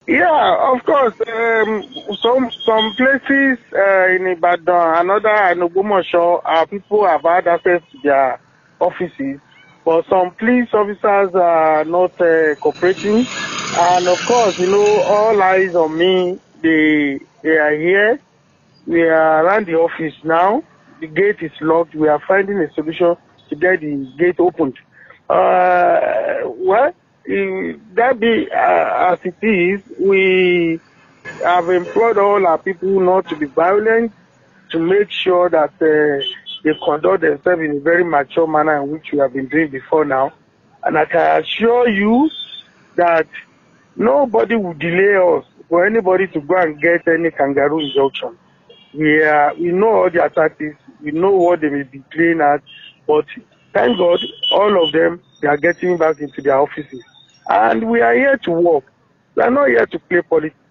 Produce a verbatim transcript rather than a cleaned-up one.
Yeah, of course. Um, some some places uh, in Ibadan, another in Ogbomoso, uh, people have had access to their offices, but some police officers are not uh, cooperating. And of course, you know, all eyes on me. They they are here. We are around the office now. The gate is locked. We are finding a solution to get the gate opened. Uh, well, eh, that be uh, as it is, we have employed all our people not to be violent, to make sure that uh, they conduct themselves in a very mature manner in which we have been doing before now. And I can assure you that nobody will delay us for anybody to go and get any kangaroo injunction. We are, we know all their tactics, we know what they may be playing at, but thank God, all of them, they are getting back into their offices. And we are here to work. We are not here to play politics.